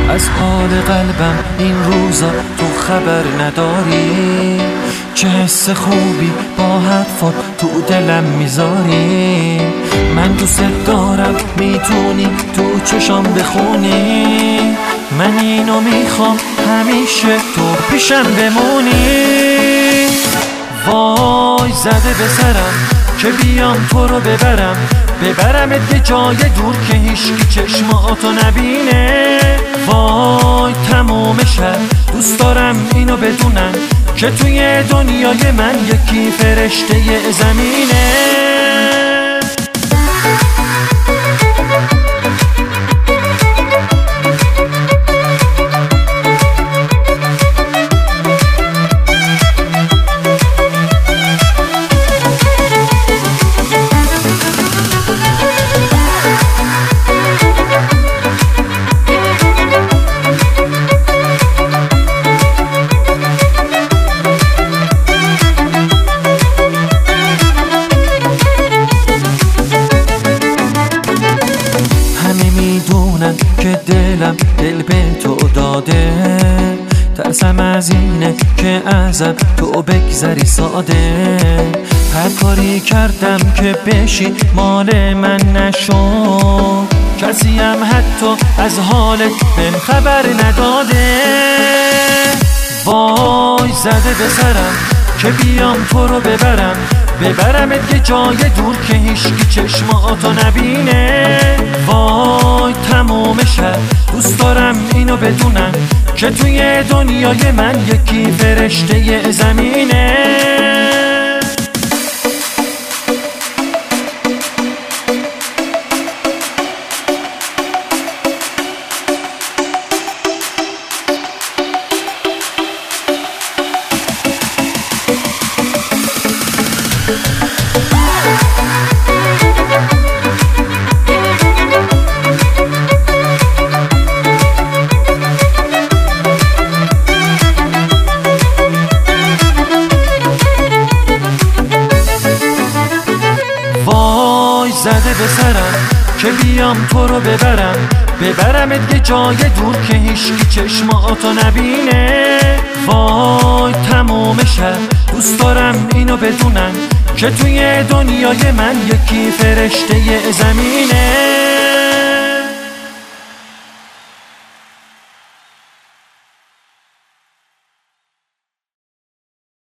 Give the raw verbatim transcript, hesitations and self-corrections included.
از حال قلبم این روزا تو خبر نداری، چه حس خوبی با حرفات تو دلم میذاری. من دوست دارم میتونی تو چشام بخونی، من اینو میخوام همیشه تو پیشم بمونی. وای زده به سرم که بیام تو رو ببرم، ببرمت یه جای دور که هیچکی چشماتو نبینه. وای تموم شب دوست دارم اینو بدونم که توی دنیای من یکی فرشته زمینه. که دلم دل به تو داده، ترسم از اینه که ازم تو بگذری ساده. هر کاری کردم که بشی مال من نشو، کسی هم حتی از حالت بهم خبر نداده. وای زده به سرم که بیام تو رو ببرم، ببرمت یه جای دور که هیچکی چشماتو نبینه. وای تموم شب دوست دارم اینو بدونم که توی دنیای من یکی فرشته زمینه. وای زده به سرم که بیام تو رو ببرم، ببرمت یه جای دور که هیچکی چشماتو نبینه. وای تموم شب دوست دارم اینو بدونم که توی دنیای من یکی فرشته زمینه.